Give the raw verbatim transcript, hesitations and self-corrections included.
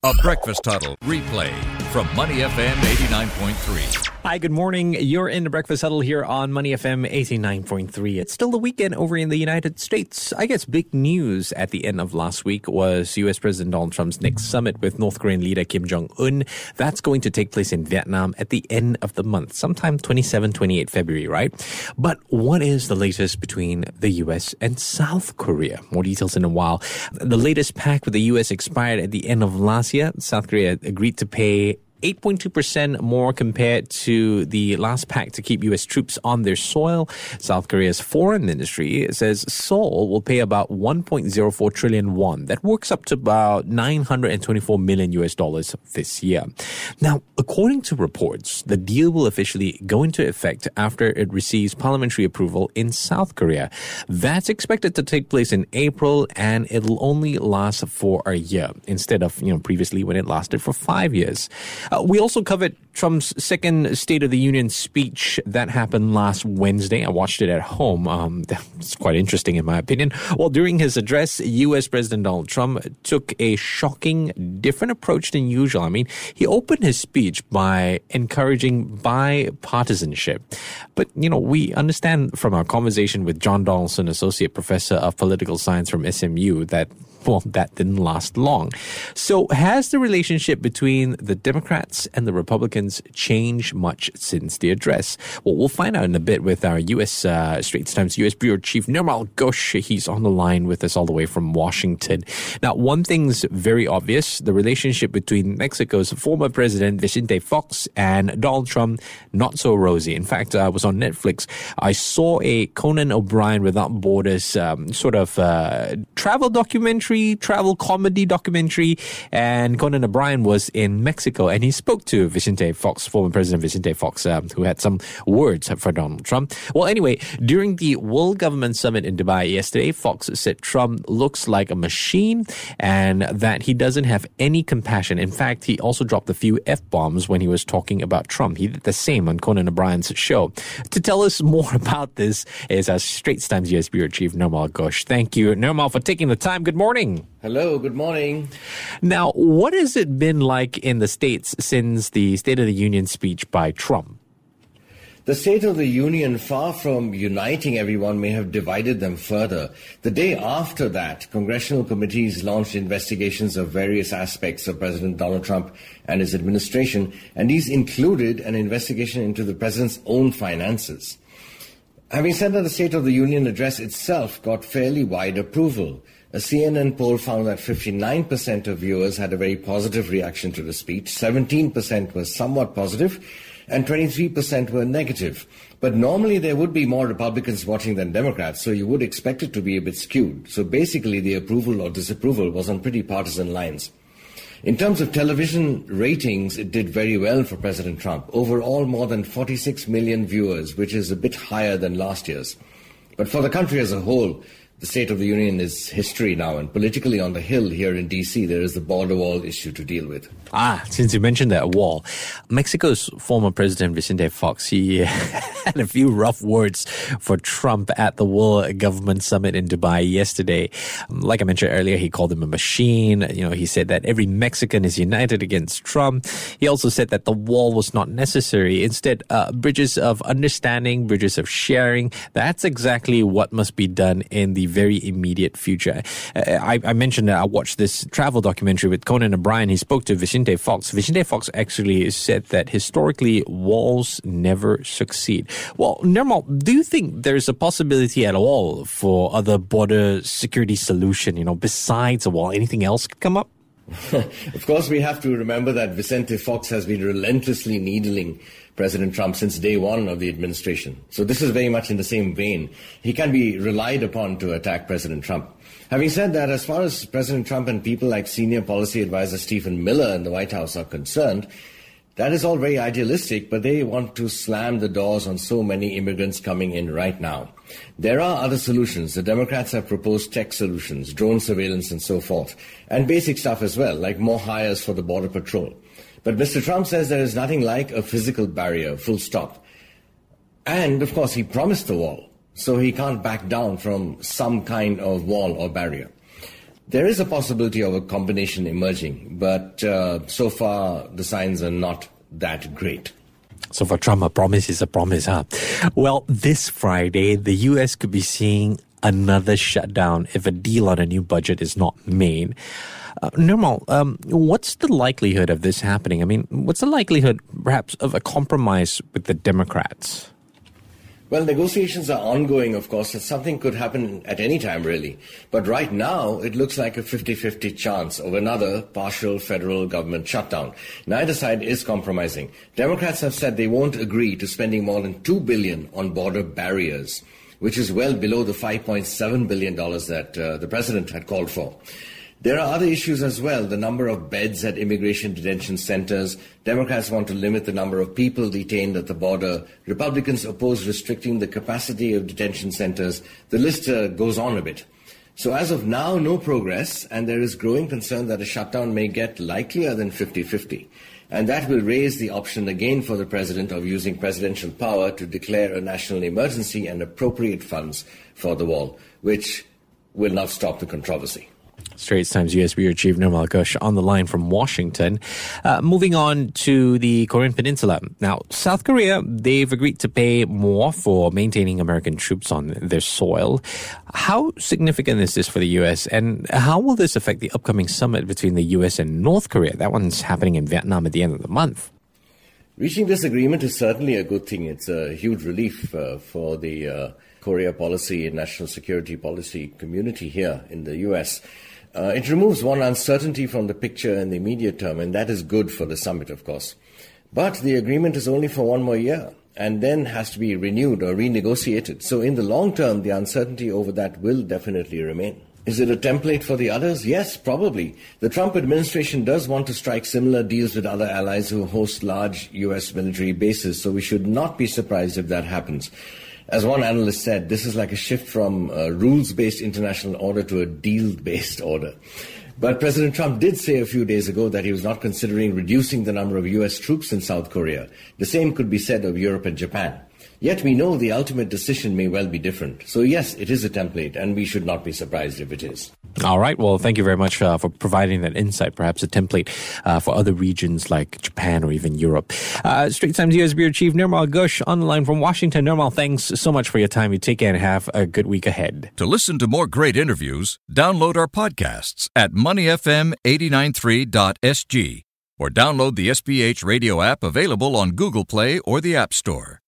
A Breakfast Huddle replay from Money F M eighty-nine point three. Hi, good morning. You're in the Breakfast Huddle here on Money F M eighty-nine point three. It's still the weekend over in the United States. I guess big news at the end of last week was U S President Donald Trump's next summit with North Korean leader Kim Jong-un. That's going to take place in Vietnam at the end of the month, sometime twenty-seventh, twenty-eighth February, right? But what is the latest between the U S and South Korea? More details in a while. The latest pact with the U S expired at the end of last year. South Korea agreed to pay eight point two percent more compared to the last pact to keep U S troops on their soil. South Korea's foreign ministry says Seoul will pay about one point zero four trillion won. That works up to about nine hundred twenty-four million U S dollars this year. Now, according to reports, the deal will officially go into effect after it receives parliamentary approval in South Korea. That's expected to take place in April, and it'll only last for a year instead of, you know, previously when it lasted for five years. Uh, we also covered Trump's second State of the Union speech that happened last Wednesday. I watched it at home. Um, it's quite interesting in my opinion. Well, during his address, U S President Donald Trump took a shocking, different approach than usual. I mean, he opened his speech by encouraging bipartisanship. But, you know, we understand from our conversation with John Donaldson, Associate Professor of Political Science from S M U, that well, that didn't last long. So has the relationship between the Democrats and the Republicans changed much since the address? Well, we'll find out in a bit with our U S uh, Straits Times U S Bureau Chief Nirmal Ghosh. He's on the line with us all the way from Washington. Now, one thing's very obvious. The relationship between Mexico's former president Vicente Fox and Donald Trump, not so rosy. In fact, I was on Netflix. I saw a Conan O'Brien Without Borders um, sort of uh, travel documentary, travel comedy documentary, and Conan O'Brien was in Mexico, and he spoke to Vicente Fox, former President Vicente Fox, um, who had some words for Donald Trump. Well, anyway, during the World Government Summit in Dubai yesterday, Fox said Trump looks like a machine and that he doesn't have any compassion. In fact, he also dropped a few F-bombs when he was talking about Trump. He did the same on Conan O'Brien's show. To tell us more about this is our Straits Times U S Bureau Chief, Nirmal Ghosh. Thank you, Nirmal, for taking the time. Good morning. Hello, good morning. Now, what has it been like in the States since the State of the Union speech by Trump? The State of the Union, far from uniting everyone, may have divided them further. The day after that, congressional committees launched investigations of various aspects of President Donald Trump and his administration, and these included an investigation into the president's own finances. Having said that, the State of the Union address itself got fairly wide approval. A C N N poll found that fifty-nine percent of viewers had a very positive reaction to the speech, seventeen percent was somewhat positive, and twenty-three percent were negative. But normally there would be more Republicans watching than Democrats, so you would expect it to be a bit skewed. So basically the approval or disapproval was on pretty partisan lines. In terms of television ratings, it did very well for President Trump. Overall, more than forty-six million viewers, which is a bit higher than last year's. But for the country as a whole, the State of the Union is history now, and politically on the Hill here in D C, there is the border wall issue to deal with. Ah, since you mentioned that wall, Mexico's former president Vicente Fox, he had a few rough words for Trump at the World Government Summit in Dubai yesterday. Like I mentioned earlier, he called him a machine. You know, he said that every Mexican is united against Trump. He also said that the wall was not necessary. Instead, uh, bridges of understanding, bridges of sharing, that's exactly what must be done in the very immediate future. Uh, I, I mentioned that I watched this travel documentary with Conan O'Brien. He spoke to Vicente Fox. Vicente Fox actually said that historically walls never succeed. Well, Nirmal, do you think there's a possibility at all for other border security solution, you know, besides a wall? Anything else could come up? Of course, we have to remember that Vicente Fox has been relentlessly needling President Trump since day one of the administration. So this is very much in the same vein. He can be relied upon to attack President Trump. Having said that, as far as President Trump and people like senior policy advisor Stephen Miller in the White House are concerned, that is all very idealistic, but they want to slam the doors on so many immigrants coming in right now. There are other solutions. The Democrats have proposed tech solutions, drone surveillance and so forth, and basic stuff as well, like more hires for the Border Patrol. But Mister Trump says there is nothing like a physical barrier, full stop. And, of course, he promised the wall, so he can't back down from some kind of wall or barrier. there is a possibility of a combination emerging, but uh, so far the signs are not that great. So for Trump, a promise is a promise, huh? Well, this Friday, the U S could be seeing another shutdown if a deal on a new budget is not made. Uh, Nirmal, um, what's the likelihood of this happening? I mean, what's the likelihood, perhaps, of a compromise with the Democrats? Well, negotiations are ongoing, of course, and something could happen at any time, really. But right now, it looks like a fifty-fifty chance of another partial federal government shutdown. Neither side is compromising. Democrats have said they won't agree to spending more than two billion dollars on border barriers, which is well below the five point seven billion dollars that uh, the president had called for. There are other issues as well. The number of beds at immigration detention centers. Democrats want to limit the number of people detained at the border. Republicans oppose restricting the capacity of detention centers. The list uh, goes on a bit. So as of now, no progress, and there is growing concern that a shutdown may get likelier than fifty-fifty. And that will raise the option again for the president of using presidential power to declare a national emergency and appropriate funds for the wall, which will not stop the controversy. Straits Times U S Bureau Chief Nirmal Ghosh on the line from Washington. Uh, moving on to the Korean Peninsula. Now, South Korea, they've agreed to pay more for maintaining American troops on their soil. How significant is this for the U S, and how will this affect the upcoming summit between the U S and North Korea? That one's happening in Vietnam at the end of the month. Reaching this agreement is certainly a good thing. It's a huge relief uh, for the uh, Korea policy and national security policy community here in the U S. Uh, it removes one uncertainty from the picture in the immediate term, and that is good for the summit, of course. But the agreement is only for one more year, and then has to be renewed or renegotiated. So in the long term, the uncertainty over that will definitely remain. Is it a template for the others? Yes, probably. The Trump administration does want to strike similar deals with other allies who host large U S military bases, so we should not be surprised if that happens. As one analyst said, this is like a shift from a rules-based international order to a deal-based order. But President Trump did say a few days ago that he was not considering reducing the number of U S troops in South Korea. The same could be said of Europe and Japan. Yet we know the ultimate decision may well be different. So yes, it is a template, and we should not be surprised if it is. All right. Well, thank you very much uh, for providing that insight, perhaps a template uh, for other regions like Japan or even Europe. Uh, Straits Times U S Bureau Chief Nirmal Ghosh on the line from Washington. Nirmal, thanks so much for your time. You take care and have a good week ahead. To listen to more great interviews, download our podcasts at money f m eight nine three dot s g or download the S B H radio app available on Google Play or the App Store.